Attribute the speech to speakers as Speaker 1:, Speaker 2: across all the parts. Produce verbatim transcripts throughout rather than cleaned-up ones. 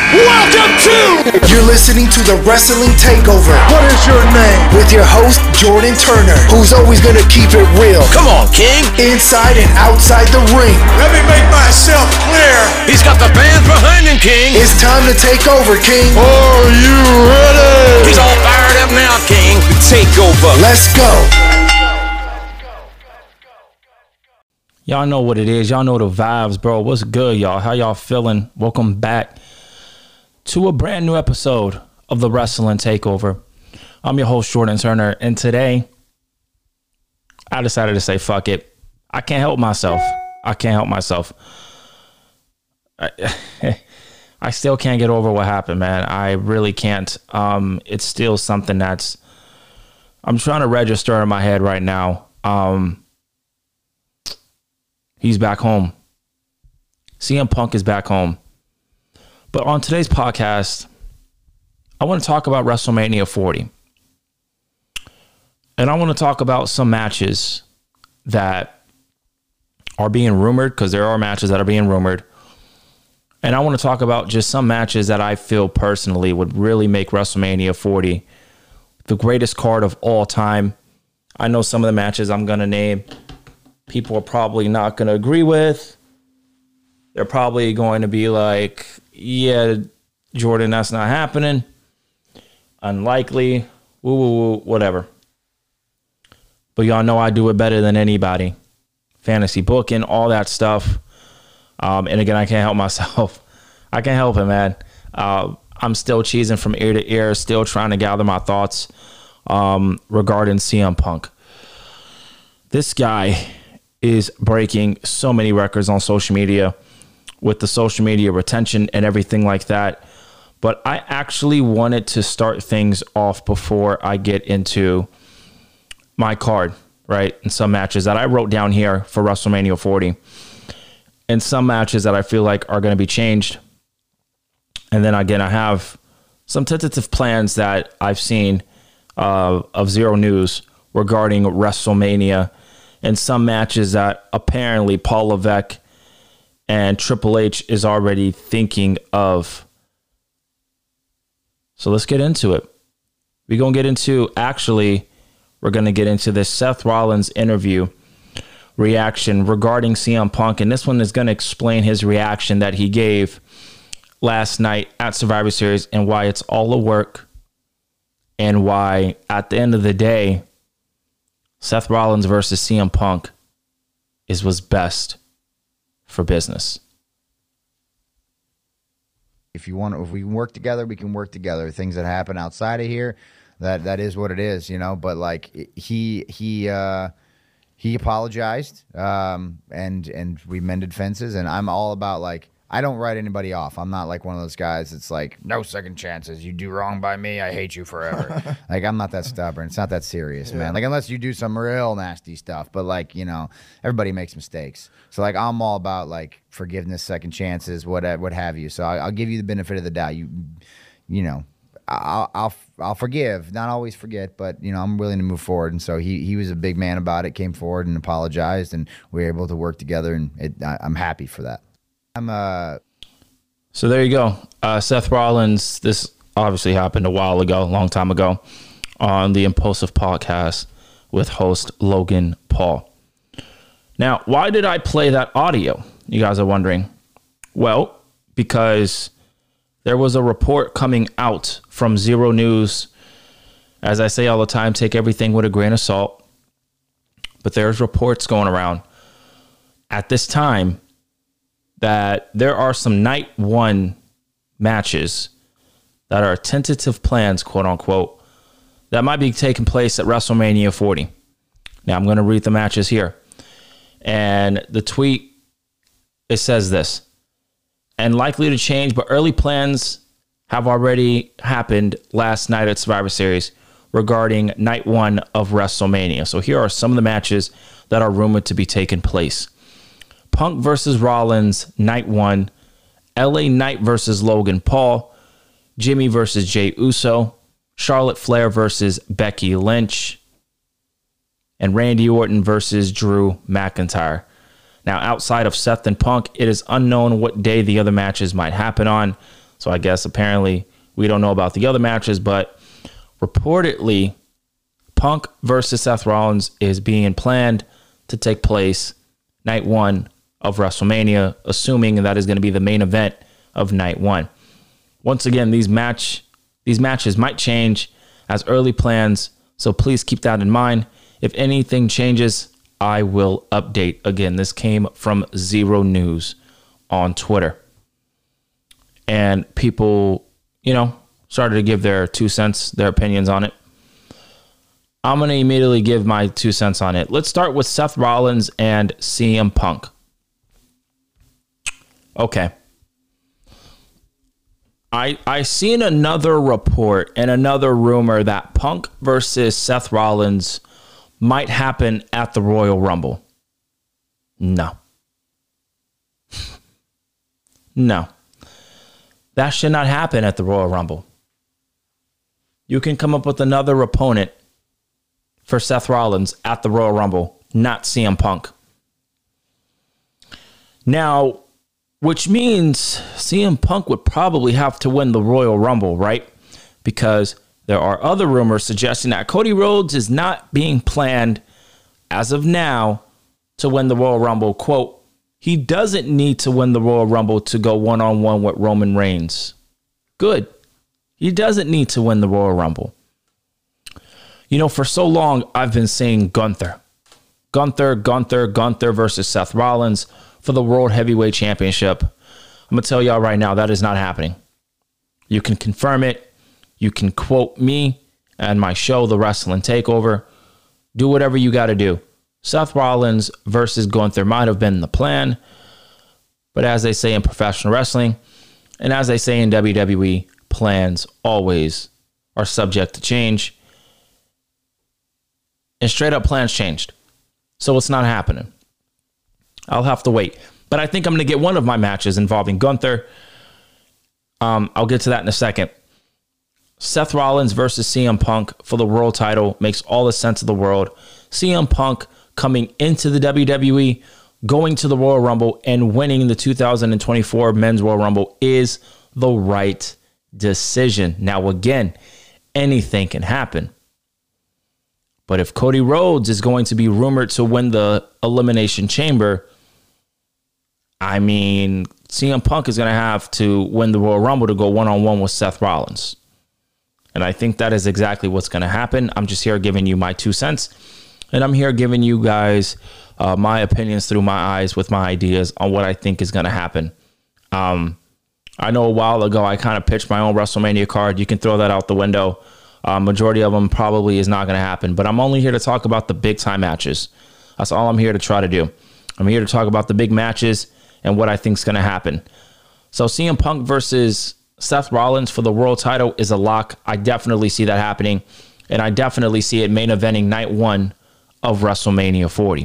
Speaker 1: Welcome to...
Speaker 2: You're listening to the Wrestling Takeover.
Speaker 1: What is your name?
Speaker 2: With your host, Jordan Turner, who's always gonna keep it real.
Speaker 3: Come on, King.
Speaker 2: Inside and outside the ring.
Speaker 1: Let me make myself clear.
Speaker 3: He's got the fans behind him, King.
Speaker 2: It's time to take over, King.
Speaker 1: Are you ready?
Speaker 3: He's all fired up now, King. The takeover.
Speaker 2: Let's go.
Speaker 4: Y'all know what it is. Y'all know the vibes, bro. What's good, y'all? How y'all feeling? Welcome back to a brand new episode of the Wrestling Takeover. I'm your host, Jordan Turner, and today I decided to say, fuck it. I can't help myself. I can't help myself. I, I still can't get over what happened, man. I really can't. Um, it's still something that's I'm trying to register in my head right now. Um, he's back home. C M Punk is back home. But on today's podcast, I want to talk about WrestleMania forty. And I want to talk about some matches that are being rumored, because there are matches that are being rumored. And I want to talk about just some matches that I feel personally would really make WrestleMania forty the greatest card of all time. I know some of the matches I'm going to name, people are probably not going to agree with. They're probably going to be like, yeah, Jordan, that's not happening. Unlikely. Woo, woo, woo, whatever. But y'all know I do it better than anybody. Fantasy booking, all that stuff. Um, and again, I can't help myself. I can't help it, man. Uh, I'm still cheesing from ear to ear, still trying to gather my thoughts um, regarding C M Punk. This guy is breaking so many records on social media with the social media retention and everything like that. But I actually wanted to start things off before I get into my card, right? And some matches that I wrote down here for WrestleMania forty. And some matches that I feel like are going to be changed. And then again, I have some tentative plans that I've seen uh, of Zero News regarding WrestleMania and some matches that apparently Paul Levesque and Triple H is already thinking of. So let's get into it. We're going to get into, actually, we're going to get into this Seth Rollins interview reaction regarding C M Punk. And this one is going to explain his reaction that he gave last night at Survivor Series and why it's all a work and why at the end of the day, Seth Rollins versus C M Punk is what's best for business.
Speaker 5: If you want, if we can work together, we can work together. Things that happen outside of here, that that is what it is, you know. But like he he uh, he apologized, um, and and we mended fences. And I'm all about, like, I don't write anybody off. I'm not like one of those guys that's like, no second chances. You do wrong by me, I hate you forever. Like, I'm not that stubborn. It's not that serious, yeah. man. Like, unless you do some real nasty stuff. But, like, you know, everybody makes mistakes. So, like, I'm all about, like, forgiveness, second chances, what what have you. So I, I'll give you the benefit of the doubt. You, you know, I'll, I'll I'll forgive, not always forget, but, you know, I'm willing to move forward. And so he he was a big man about it, came forward and apologized, and we were able to work together, and it, I, I'm happy for that. I'm uh
Speaker 4: So there you go. Uh, Seth Rollins, this obviously happened a while ago, a long time ago, on the Impulsive Podcast with host Logan Paul. Now, why did I play that audio? You guys are wondering. Well, because there was a report coming out from Zero News. As I say all the time, take everything with a grain of salt. But there's reports going around at this time that there are some night one matches that are tentative plans, quote unquote, that might be taking place at WrestleMania forty. Now, I'm going to read the matches here. And the tweet, it says this: and likely to change, but early plans have already happened last night at Survivor Series regarding night one of WrestleMania. So here are some of the matches that are rumored to be taking place. Punk versus Rollins, night one. L A Knight versus Logan Paul. Jimmy versus Jey Uso. Charlotte Flair versus Becky Lynch. And Randy Orton versus Drew McIntyre. Now, outside of Seth and Punk, it is unknown what day the other matches might happen on. So I guess apparently we don't know about the other matches, but reportedly Punk versus Seth Rollins is being planned to take place night one of WrestleMania, assuming that is going to be the main event of night one. Once again, these match these matches might change as early plans, so please keep that in mind. If anything changes, I will update. Again, this came from Zero News on Twitter. And people, you know, started to give their two cents, their opinions on it. I'm going to immediately give my two cents on it. Let's start with Seth Rollins and C M Punk. Okay. I I seen another report and another rumor that Punk versus Seth Rollins might happen at the Royal Rumble. No. No. That should not happen at the Royal Rumble. You can come up with another opponent for Seth Rollins at the Royal Rumble, not C M Punk. Now, which means C M Punk would probably have to win the Royal Rumble, right? Because there are other rumors suggesting that Cody Rhodes is not being planned as of now to win the Royal Rumble. Quote, he doesn't need to win the Royal Rumble to go one-on-one with Roman Reigns. Good. He doesn't need to win the Royal Rumble. You know, for so long, I've been saying Gunther. Gunther, Gunther, Gunther versus Seth Rollins for the World Heavyweight Championship. I'm going to tell y'all right now, that is not happening. You can confirm it. You can quote me and my show, The Wrestling Takeover. Do whatever you got to do. Seth Rollins versus Gunther might have been the plan, but as they say in professional wrestling, and as they say in W W E, plans always are subject to change. And straight up plans changed. So it's not happening. I'll have to wait. But I think I'm going to get one of my matches involving Gunther. Um, I'll get to that in a second. Seth Rollins versus C M Punk for the world title makes all the sense of the world. C M Punk coming into the W W E, going to the Royal Rumble, and winning the two thousand twenty-four Men's Royal Rumble is the right decision. Now, again, anything can happen. But if Cody Rhodes is going to be rumored to win the Elimination Chamber, I mean, C M Punk is going to have to win the Royal Rumble to go one-on-one with Seth Rollins. And I think that is exactly what's going to happen. I'm just here giving you my two cents. And I'm here giving you guys uh, my opinions through my eyes with my ideas on what I think is going to happen. Um, I know a while ago I kind of pitched my own WrestleMania card. You can throw that out the window. Uh, majority of them probably is not going to happen. But I'm only here to talk about the big time matches. That's all I'm here to try to do. I'm here to talk about the big matches and what I think is going to happen. So C M Punk versus Seth Rollins for the world title is a lock. I definitely see that happening. And I definitely see it main eventing night one of WrestleMania forty.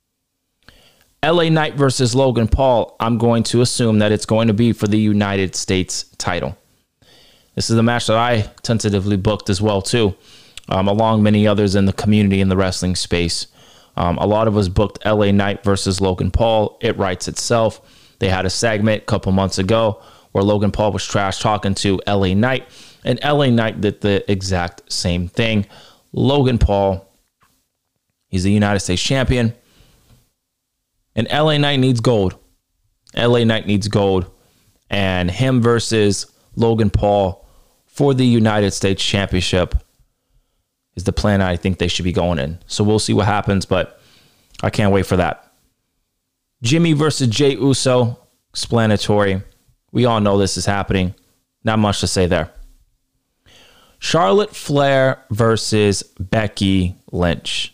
Speaker 4: L A Knight versus Logan Paul, I'm going to assume that it's going to be for the United States title. This is the match that I tentatively booked as well, too, um, along many others in the community in the wrestling space. Um, a lot of us booked L A Knight versus Logan Paul. It writes itself. They had a segment a couple months ago where Logan Paul was trash talking to L A Knight, and L A Knight did the exact same thing. Logan Paul, he's the United States champion, and L A Knight needs gold. L A Knight needs gold, and him versus Logan Paul for the United States Championship is the plan I think they should be going in. So we'll see what happens, but I can't wait for that. Jimmy versus Jey Uso, explanatory. We all know this is happening. Not much to say there. Charlotte Flair versus Becky Lynch.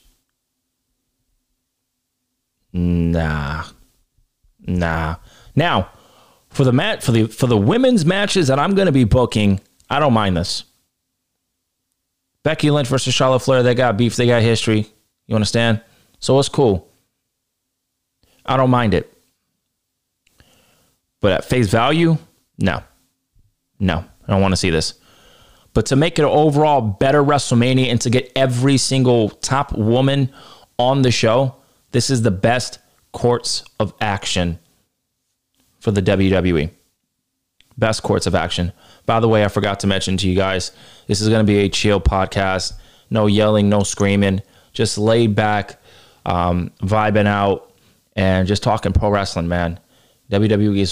Speaker 4: Nah. Nah. Now, for the mat for the for the women's matches that I'm going to be booking, I don't mind this. Becky Lynch versus Charlotte Flair, they got beef, they got history. You understand? So it's cool. I don't mind it. But at face value, no. No, I don't want to see this. But to make it an overall better WrestleMania and to get every single top woman on the show, this is the best course of action for the W W E. best course of action. By the way, I forgot to mention to you guys, this is going to be a chill podcast. No yelling, no screaming, just laid back, um, vibing out, and just talking pro wrestling, man. W W E is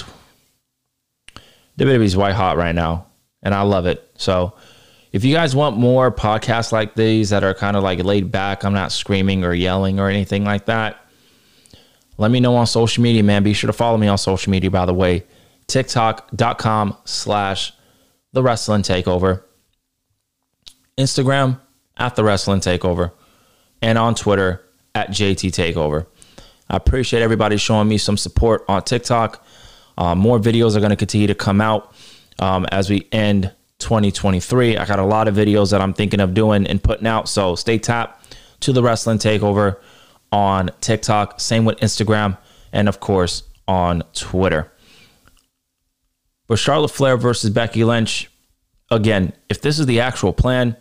Speaker 4: W W E is white hot right now, and I love it. So if you guys want more podcasts like these that are kind of like laid back, I'm not screaming or yelling or anything like that, let me know on social media, man. Be sure to follow me on social media, by the way. TikTok.com slash The Wrestling Takeover. Instagram at The Wrestling Takeover. And on Twitter at J T Takeover. I appreciate everybody showing me some support on TikTok. Uh, more videos are going to continue to come out um, as we end twenty twenty-three. I got a lot of videos that I'm thinking of doing and putting out. So stay tapped to The Wrestling Takeover on TikTok. Same with Instagram. And, of course, on Twitter. But Charlotte Flair versus Becky Lynch, again, if this is the actual plan,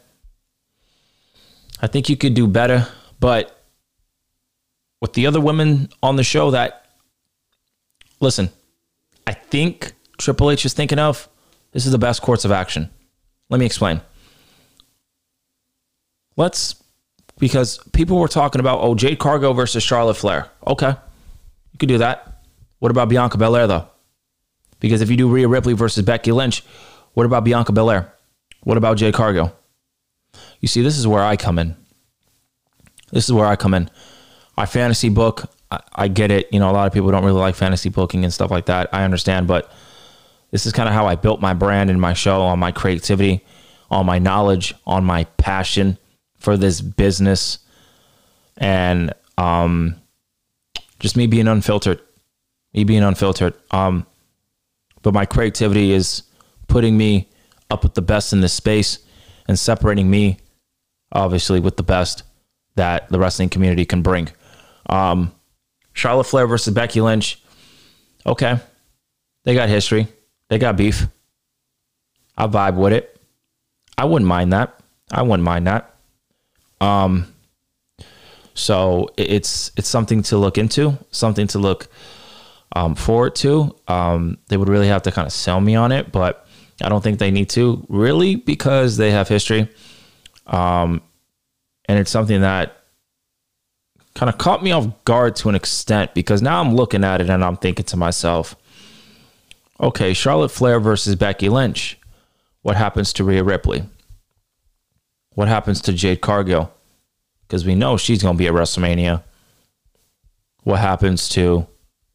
Speaker 4: I think you could do better. But with the other women on the show that, listen, I think Triple H is thinking of, this is the best course of action. Let me explain. Let's, because people were talking about, oh, Jade Cargill versus Charlotte Flair. Okay, you could do that. What about Bianca Belair, though? Because if you do Rhea Ripley versus Becky Lynch, what about Bianca Belair? What about Jade Cargill? You see, this is where I come in. This is where I come in. I fantasy book. I, I get it. You know, a lot of people don't really like fantasy booking and stuff like that. I understand, but this is kind of how I built my brand and my show, on my creativity, on my knowledge, on my passion for this business, and um, just me being unfiltered. Me being unfiltered. Um, but my creativity is putting me up with the best in this space and separating me, obviously, with the best that the wrestling community can bring. Um, Charlotte Flair versus Becky Lynch. Okay. They got history. They got beef. I vibe with it. I wouldn't mind that. I wouldn't mind that. Um, so it's it's something to look into, something to look um, forward to. Um, they would really have to kind of sell me on it, but I don't think they need to, really, because they have history. Um, and it's something that kind of caught me off guard to an extent, because now I'm looking at it and I'm thinking to myself, okay, Charlotte Flair versus Becky Lynch. What happens to Rhea Ripley? What happens to Jade Cargill? Because we know she's going to be at WrestleMania. What happens to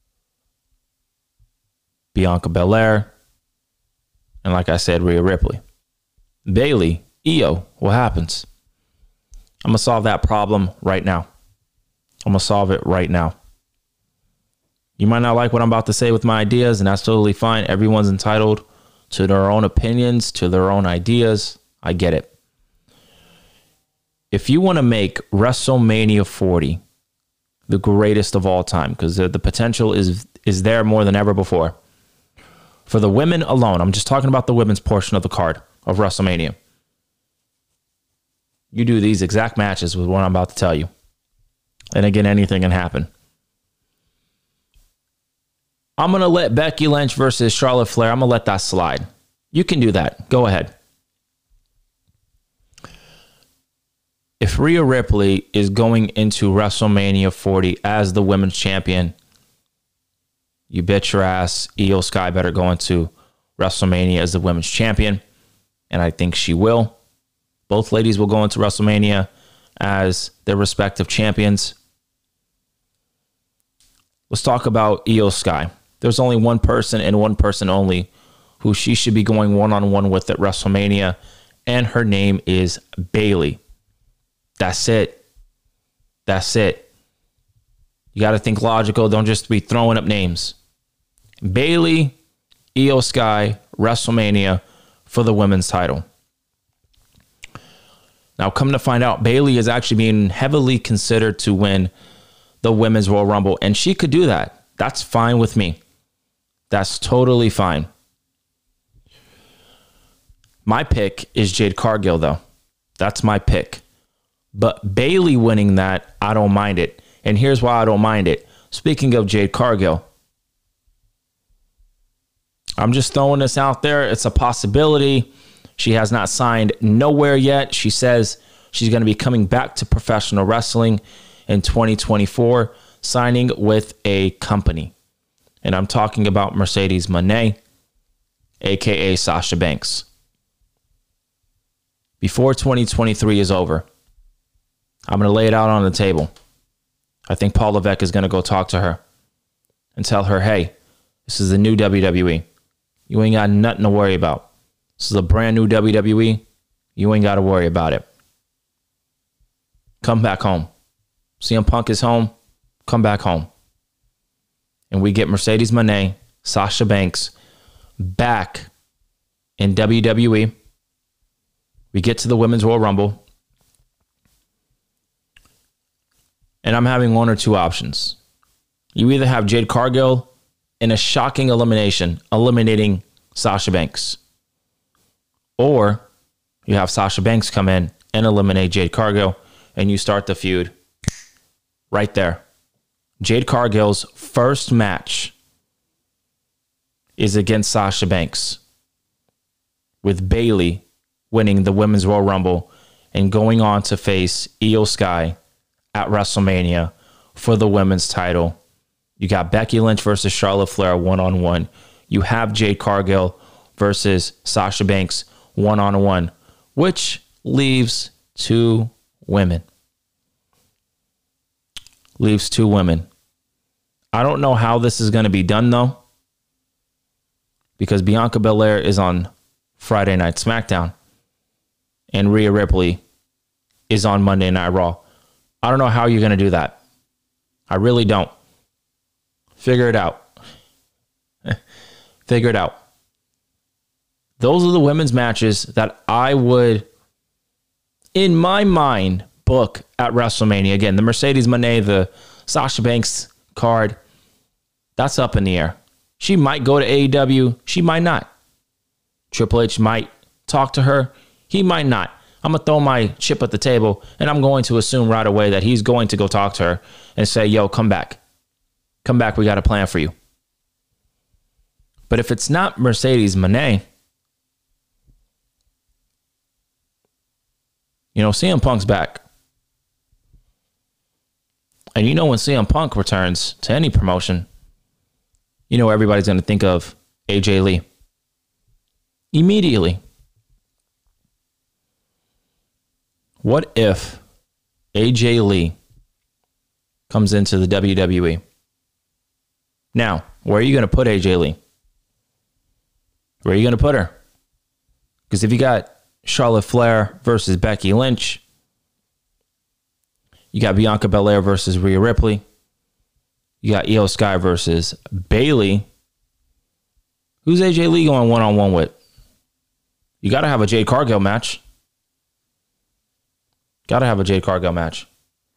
Speaker 4: Bianca Belair? And like I said, Rhea Ripley. Bayley, Io, what happens? I'm going to solve that problem right now. I'm going to solve it right now. You might not like what I'm about to say with my ideas, and that's totally fine. Everyone's entitled to their own opinions, to their own ideas. I get it. If you want to make WrestleMania forty the greatest of all time, because the, the potential is is there more than ever before, for the women alone, I'm just talking about the women's portion of the card of WrestleMania, you do these exact matches with what I'm about to tell you. And again, anything can happen. I'm going to let Becky Lynch versus Charlotte Flair, I'm going to let that slide. You can do that. Go ahead. If Rhea Ripley is going into WrestleMania forty as the women's champion, you bet your ass Io Sky better go into WrestleMania as the women's champion. And I think she will. Both ladies will go into WrestleMania as their respective champions. Let's talk about Io Sky. There's only one person and one person only who she should be going one-on-one with at WrestleMania, and her name is Bayley. That's it. That's it. You got to think logical. Don't just be throwing up names. Bayley, Io Sky, WrestleMania for the women's title. Now, come to find out, Bayley is actually being heavily considered to win the Women's Royal Rumble, and she could do that. That's fine with me. That's totally fine. My pick is Jade Cargill, though. That's my pick. But Bayley winning that, I don't mind it. And here's why I don't mind it. Speaking of Jade Cargill, I'm just throwing this out there. It's a possibility. She has not signed nowhere yet. She says she's going to be coming back to professional wrestling in twenty twenty-four, signing with a company. And I'm talking about Mercedes Moné, a k a. Sasha Banks. Before twenty twenty-three is over, I'm going to lay it out on the table. I think Paul Levesque is going to go talk to her and tell her, hey, this is the new W W E. You ain't got nothing to worry about. This is a brand new W W E. You ain't got to worry about it. Come back home. C M Punk is home. Come back home. And we get Mercedes Moné, Sasha Banks back in W W E. We get to the Women's Royal Rumble. And I'm having one or two options. You either have Jade Cargill in a shocking elimination, eliminating Sasha Banks. Or you have Sasha Banks come in and eliminate Jade Cargill, and you start the feud right there. Jade Cargill's first match is against Sasha Banks, with Bayley winning the Women's Royal Rumble and going on to face Io Sky at WrestleMania for the women's title. You got Becky Lynch versus Charlotte Flair one-on-one. You have Jade Cargill versus Sasha Banks one-on-one, which leaves two women. Leaves two women. I don't know how this is going to be done, though, because Bianca Belair is on Friday Night SmackDown and Rhea Ripley is on Monday Night Raw. I don't know how you're going to do that. I really don't. Figure it out. Figure it out. Those are the women's matches that I would, in my mind, book at WrestleMania. Again, the Mercedes Moné, the Sasha Banks card, that's up in the air. She might go to A E W. She might not. Triple H might talk to her. He might not. I'm going to throw my chip at the table, and I'm going to assume right away that he's going to go talk to her and say, yo, come back. Come back. We got a plan for you. But if it's not Mercedes Moné, you know, C M Punk's back. And you know, when C M Punk returns to any promotion, you know, everybody's going to think of A J Lee. Immediately. What if A J Lee comes into the W W E? Now, where are you going to put A J Lee? Where are you going to put her? Because if you got Charlotte Flair versus Becky Lynch, you got Bianca Belair versus Rhea Ripley, you got Io Sky versus Bayley, who's A J Lee going one-on-one with? You got to have a Jade Cargill match. Got to have a Jade Cargill match.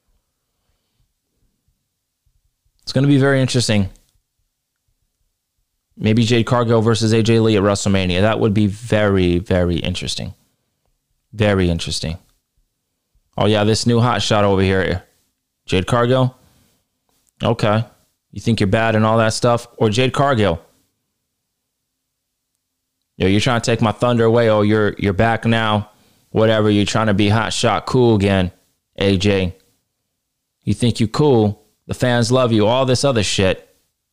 Speaker 4: It's going to be very interesting. Maybe Jade Cargill versus A J Lee at WrestleMania. That would be very, very interesting. Very interesting. Oh, yeah, this new hot shot over here. Jade Cargill? Okay. You think you're bad and all that stuff? Or Jade Cargill? Yo, you're trying to take my thunder away. Oh, you're you're back now. Whatever. You're trying to be hot shot cool again, A J. You think you cool. The fans love you. All this other shit.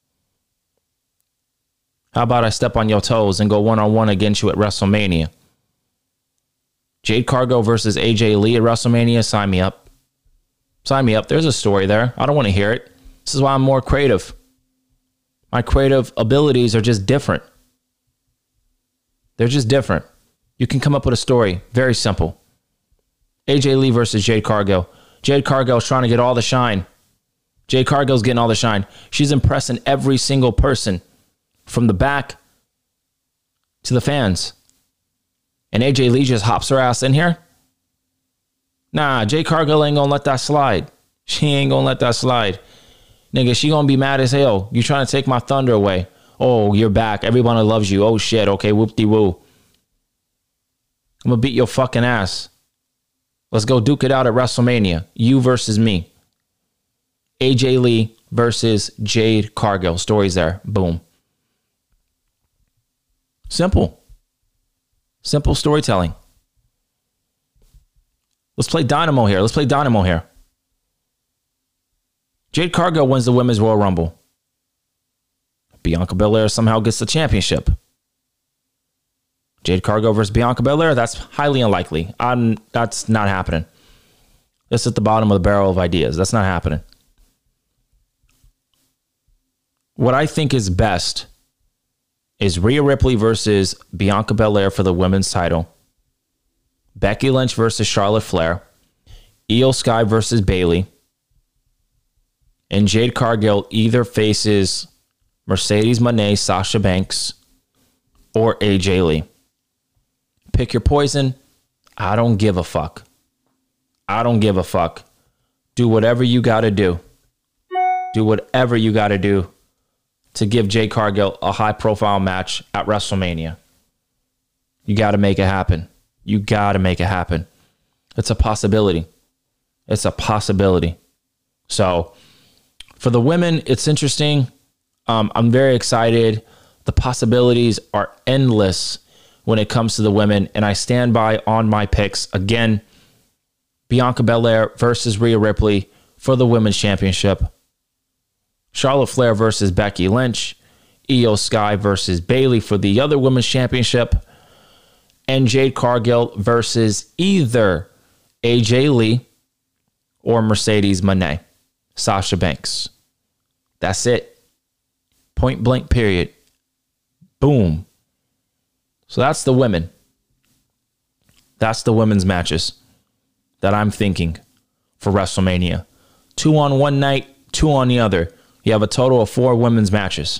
Speaker 4: How about I step on your toes and go one-on-one against you at WrestleMania? Jade Cargill versus A J Lee at WrestleMania? Sign me up. Sign me up. There's a story there. I don't want to hear it. This is why I'm more creative. My creative abilities are just different. They're just different. You can come up with a story. Very simple. A J Lee versus Jade Cargill. Jade Cargill's trying to get all the shine. Jade Cargill's getting all the shine. She's impressing every single person from the back to the fans. And A J Lee just hops her ass in here? Nah, Jade Cargill ain't gonna let that slide. She ain't gonna let that slide. Nigga, she gonna be mad as hell. You trying to take my thunder away. Oh, you're back. Everyone loves you. Oh, shit. Okay, whoop-de-woo. I'm gonna beat your fucking ass. Let's go duke it out at WrestleMania. You versus me. A J Lee versus Jade Cargill. Stories there. Boom. Simple. Simple storytelling. Let's play Dynamo here. Let's play Dynamo here. Jade Cargill wins the Women's Royal Rumble. Bianca Belair somehow gets the championship. Jade Cargill versus Bianca Belair, that's highly unlikely. I'm, that's not happening. It's at the bottom of the barrel of ideas. That's not happening. What I think is best is Rhea Ripley versus Bianca Belair for the women's title. Becky Lynch versus Charlotte Flair. Io Sky versus Bayley. And Jade Cargill either faces Mercedes Moné, Sasha Banks, or A J Lee. Pick your poison. I don't give a fuck. I don't give a fuck. Do whatever you got to do. Do whatever you got to do to give Jade Cargill a high-profile match at WrestleMania. You got to make it happen. You got to make it happen. It's a possibility. It's a possibility. So, for the women, it's interesting. Um, I'm very excited. The possibilities are endless when it comes to the women, and I stand by on my picks. Again, Bianca Belair versus Rhea Ripley for the Women's Championship. Charlotte Flair versus Becky Lynch. Io Sky versus Bayley for the other Women's Championship. And Jade Cargill versus either A J Lee or Mercedes Moné, Sasha Banks. That's it. Point blank period. Boom. So that's the women. That's the women's matches that I'm thinking for WrestleMania. Two on one night, two on the other. You have a total of four women's matches.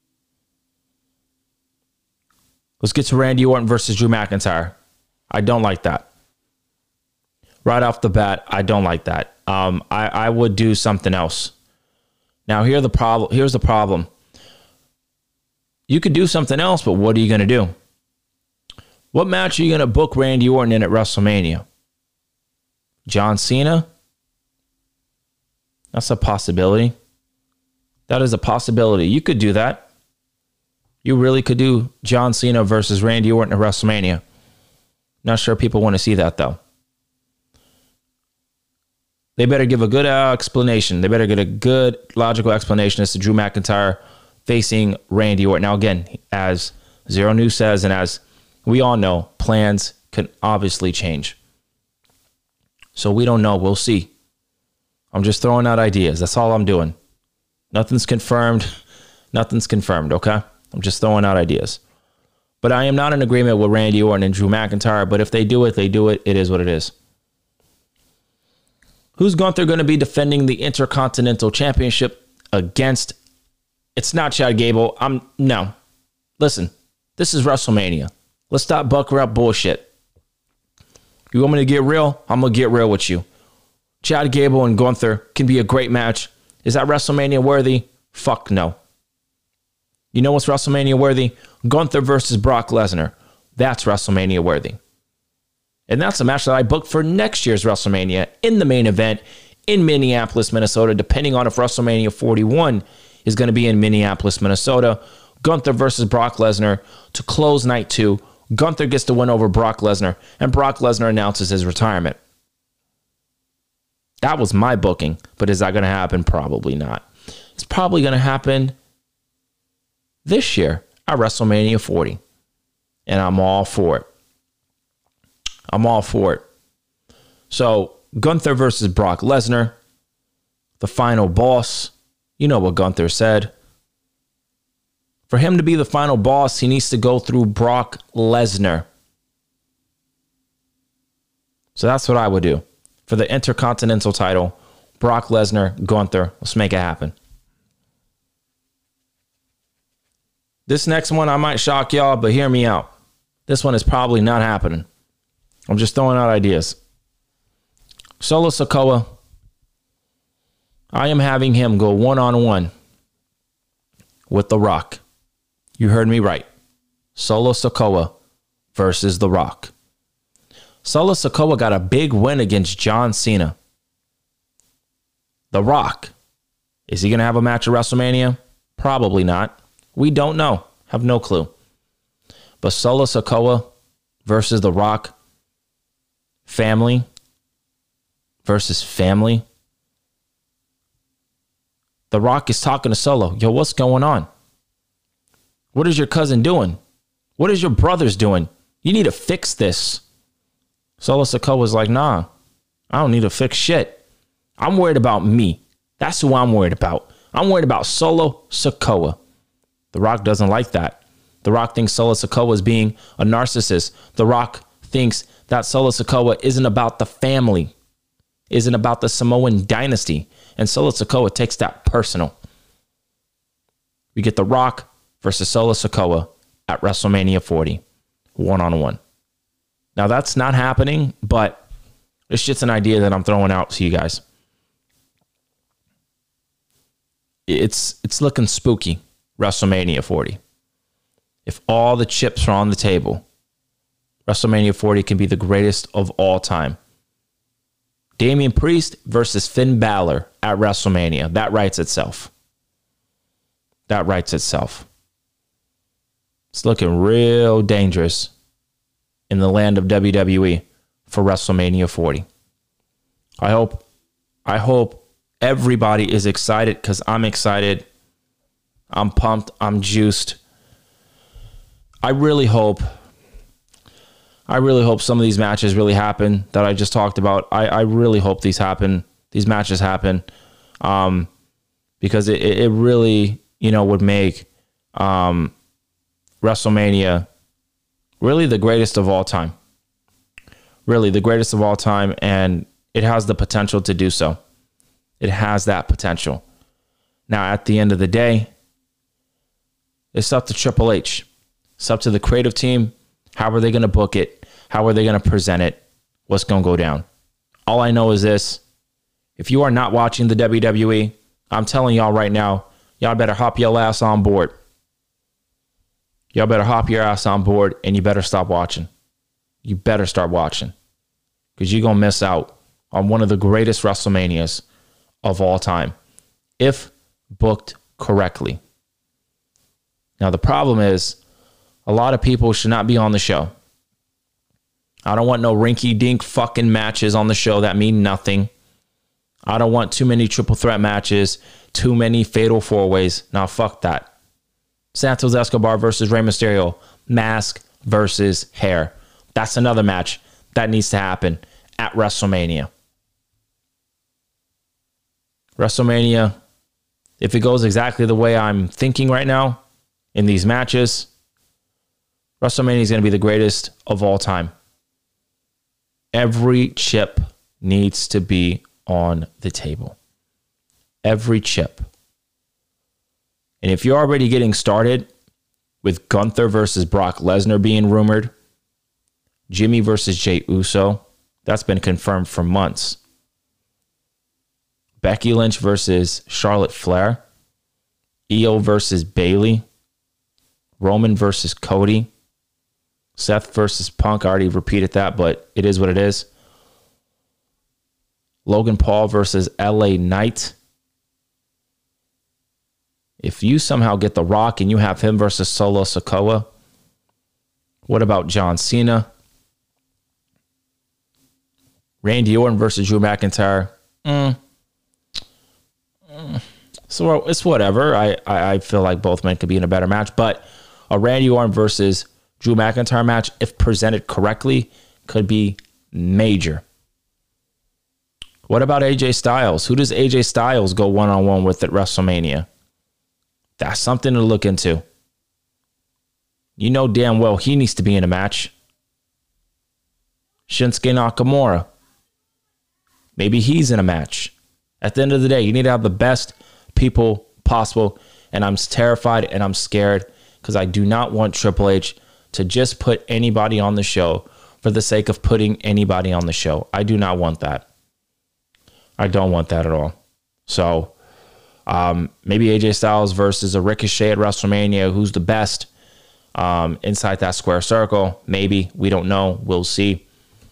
Speaker 4: Let's get to Randy Orton versus Drew McIntyre. I don't like that. Right off the bat, I don't like that. Um, I, I would do something else. Now, here the problem. Here's the problem. You could do something else, but what are you going to do? What match are you going to book Randy Orton in at WrestleMania? John Cena? That's a possibility. That is a possibility. You could do that. You really could do John Cena versus Randy Orton at WrestleMania. Not sure people want to see that, though. They better give a good uh, explanation. They better get a good logical explanation as to Drew McIntyre facing Randy Orton. Now, again, as Zero News says, and as we all know, plans can obviously change. So we don't know. We'll see. I'm just throwing out ideas. That's all I'm doing. Nothing's confirmed. Nothing's confirmed, okay? I'm just throwing out ideas. But I am not in agreement with Randy Orton and Drew McIntyre. But if they do it, they do it. It is what it is. Who's Gunther going to be defending the Intercontinental Championship against? It's not Chad Gable. I'm no. Listen, this is WrestleMania. Let's stop bucker up bullshit. You want me to get real? I'm going to get real with you. Chad Gable and Gunther can be a great match. Is that WrestleMania worthy? Fuck no. You know what's WrestleMania worthy? Gunther versus Brock Lesnar. That's WrestleMania worthy. And that's a match that I booked for next year's WrestleMania in the main event in Minneapolis, Minnesota, depending on if WrestleMania forty-one is going to be in Minneapolis, Minnesota. Gunther versus Brock Lesnar to close night two. Gunther gets to win over Brock Lesnar, and Brock Lesnar announces his retirement. That was my booking, but is that going to happen? Probably not. It's probably going to happen this year at WrestleMania forty, and I'm all for it. I'm all for it. So, Gunther versus Brock Lesnar, the final boss. You know what Gunther said. For him to be the final boss, he needs to go through Brock Lesnar. So that's what I would do. For the Intercontinental title, Brock Lesnar, Gunther. Let's make it happen. This next one, I might shock y'all, but hear me out. This one is probably not happening. I'm just throwing out ideas. Solo Sikoa. I am having him go one-on-one with The Rock. You heard me right. Solo Sikoa versus The Rock. Solo Sikoa got a big win against John Cena. The Rock. Is he going to have a match at WrestleMania? Probably not. We don't know. Have no clue. But Solo Sikoa versus The Rock, family versus family. The Rock is talking to Solo. Yo, what's going on? What is your cousin doing? What is your brothers doing? You need to fix this. Solo Sikoa was like, nah, I don't need to fix shit. I'm worried about me. That's who I'm worried about. I'm worried about Solo Sikoa. The Rock doesn't like that. The Rock thinks Solo Sikoa is being a narcissist. The Rock thinks that Solo Sikoa isn't about the family, isn't about the Samoan dynasty. And Solo Sikoa takes that personal. We get The Rock versus Solo Sikoa at WrestleMania forty, one-on-one. Now, that's not happening, but it's just an idea that I'm throwing out to you guys. It's it's looking spooky, WrestleMania forty. If all the chips are on the table, WrestleMania forty can be the greatest of all time. Damian Priest versus Finn Balor at WrestleMania. That writes itself. That writes itself. It's looking real dangerous in the land of W W E for WrestleMania forty. I hope, I hope everybody is excited because I'm excited. I'm pumped. I'm juiced. I really hope, I really hope some of these matches really happen that I just talked about. I, I really hope these happen. These matches happen um, because it, it really, you know, would make um, WrestleMania really the greatest of all time. Really the greatest of all time, and it has the potential to do so. It has that potential. Now, at the end of the day, it's up to Triple H. It's up to the creative team. How are they going to book it? How are they going to present it? What's going to go down? All I know is this. If you are not watching the W W E, I'm telling y'all right now, y'all better hop your ass on board. Y'all better hop your ass on board and you better stop watching. You better start watching because you're going to miss out on one of the greatest WrestleManias of all time if booked correctly. Now, the problem is a lot of people should not be on the show. I don't want no rinky-dink fucking matches on the show that mean nothing. I don't want too many triple threat matches, too many fatal four-ways. Now, fuck that. Santos Escobar versus Rey Mysterio. Mask versus hair. That's another match that needs to happen at WrestleMania. WrestleMania, if it goes exactly the way I'm thinking right now in these matches, WrestleMania is going to be the greatest of all time. Every chip needs to be on the table. Every chip. And if you're already getting started with Gunther versus Brock Lesnar being rumored, Jimmy versus Jey Uso, that's been confirmed for months. Becky Lynch versus Charlotte Flair, Io versus Bayley, Roman versus Cody, Seth versus Punk. I already repeated that, but it is what it is. Logan Paul versus L A Knight. If you somehow get The Rock and you have him versus Solo Sikoa, what about John Cena? Randy Orton versus Drew McIntyre. Mm. Mm. So it's whatever. I, I, I feel like both men could be in a better match, but a Randy Orton versus Drew McIntyre match, if presented correctly, could be major. What about A J Styles? Who does A J Styles go one-on-one with at WrestleMania? That's something to look into. You know damn well he needs to be in a match. Shinsuke Nakamura. Maybe he's in a match. At the end of the day, you need to have the best people possible. And I'm terrified and I'm scared because I do not want Triple H to just put anybody on the show for the sake of putting anybody on the show. I do not want that. I don't want that at all. So um, maybe A J Styles versus a Ricochet at WrestleMania. Who's the best um, inside that square circle? Maybe. We don't know. We'll see.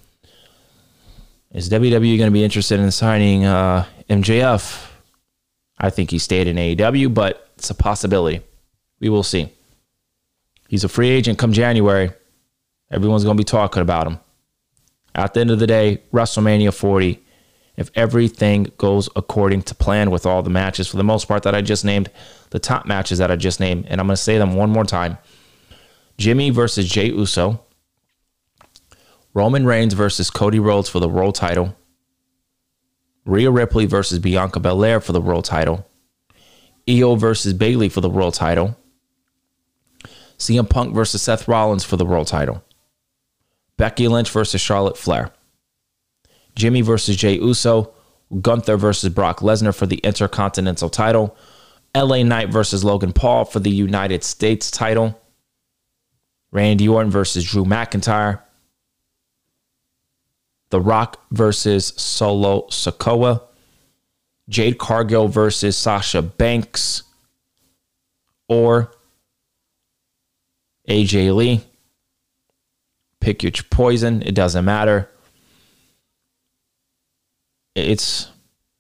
Speaker 4: Is W W E going to be interested in signing uh, M J F? I think he stayed in A E W, but it's a possibility. We will see. He's a free agent come January. Everyone's going to be talking about him. At the end of the day, WrestleMania forty, if everything goes according to plan with all the matches, for the most part that I just named, the top matches that I just named, and I'm going to say them one more time. Jimmy versus Jey Uso. Roman Reigns versus Cody Rhodes for the world title. Rhea Ripley versus Bianca Belair for the world title. Io versus Bayley for the world title. C M Punk versus Seth Rollins for the world title. Becky Lynch versus Charlotte Flair. Jimmy versus Jey Uso. Gunther versus Brock Lesnar for the Intercontinental title. L A Knight versus Logan Paul for the United States title. Randy Orton versus Drew McIntyre. The Rock versus Solo Sikoa. Jade Cargill versus Sasha Banks. Or A J Lee. Pick your poison. It doesn't matter. It's...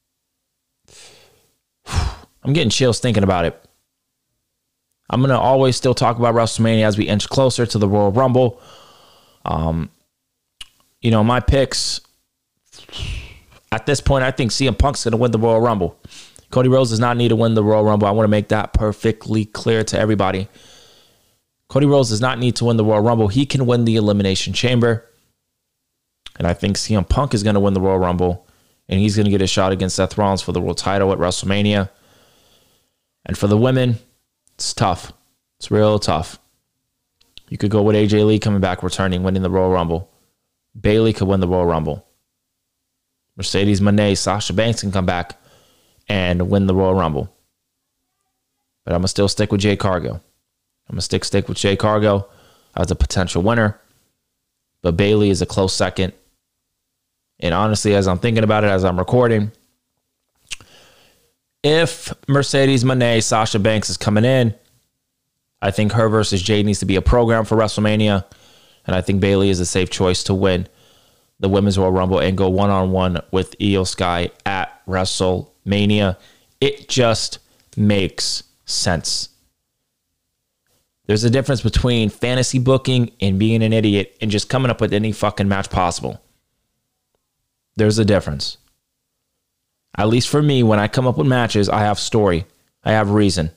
Speaker 4: I'm getting chills thinking about it. I'm going to always still talk about WrestleMania as we inch closer to the Royal Rumble. Um, you know, my picks, at this point, I think C M Punk's going to win the Royal Rumble. Cody Rhodes does not need to win the Royal Rumble. I want to make that perfectly clear to everybody. Cody Rhodes does not need to win the Royal Rumble. He can win the Elimination Chamber. And I think C M Punk is going to win the Royal Rumble. And he's going to get a shot against Seth Rollins for the world title at WrestleMania. And for the women, it's tough. It's real tough. You could go with A J Lee coming back, returning, winning the Royal Rumble. Bayley could win the Royal Rumble. Mercedes Moné, Sasha Banks can come back and win the Royal Rumble. But I'm going to still stick with Jade Cargill. I'm going to stick stick with Jade Cargill as a potential winner. But Bayley is a close second. And honestly, as I'm thinking about it, as I'm recording, if Mercedes Moné, Sasha Banks is coming in, I think her versus Jade needs to be a program for WrestleMania. And I think Bayley is a safe choice to win the Women's Royal Rumble and go one-on-one with Io Sky at WrestleMania. It just makes sense. There's a difference between fantasy booking and being an idiot and just coming up with any fucking match possible. There's a difference. At least for me, when I come up with matches, I have story. I have reason.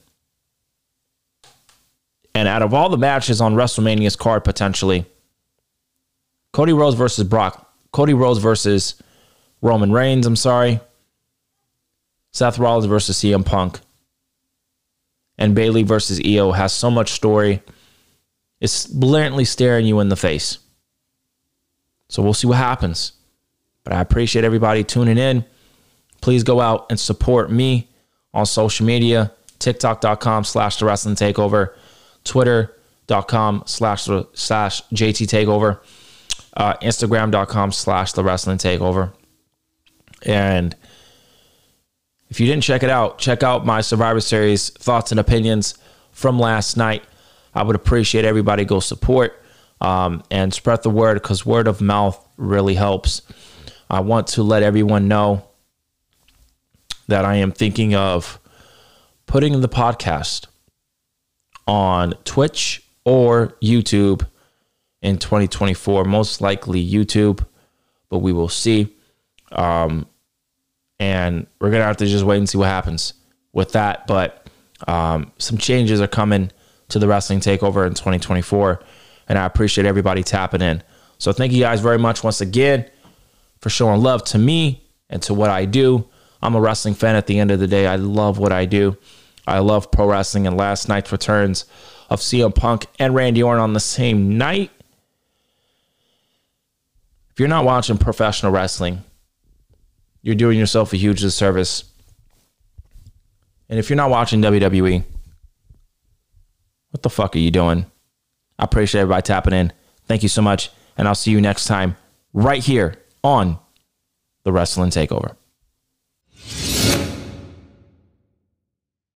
Speaker 4: And out of all the matches on WrestleMania's card, potentially, Cody Rhodes versus Brock. Cody Rhodes versus Roman Reigns, I'm sorry. Seth Rollins versus C M Punk. And Bayley versus Io has so much story. It's blatantly staring you in the face. So we'll see what happens. But I appreciate everybody tuning in. Please go out and support me on social media. TikTok.com slash The Wrestling Takeover. Twitter.com slash slash JT Takeover. Uh, Instagram.com slash The Wrestling Takeover. And if you didn't check it out, check out my Survivor Series thoughts and opinions from last night. I would appreciate everybody go support um, and spread the word, because word of mouth really helps. I want to let everyone know that I am thinking of putting the podcast on Twitch or YouTube in twenty twenty-four. Most likely YouTube, but we will see. Um, and we're going to have to just wait and see what happens with that. But um, some changes are coming to the Wrestling Takeover in twenty twenty-four, and I appreciate everybody tapping in. So thank you guys very much once again for showing love to me and to what I do. I'm a wrestling fan at the end of the day. I love what I do. I love pro wrestling, and last night's returns of C M Punk and Randy Orton on the same night. If you're not watching professional wrestling, you're doing yourself a huge disservice. And if you're not watching W W E, what the fuck are you doing? I appreciate everybody tapping in. Thank you so much, and I'll see you next time right here on The Wrestling Takeover.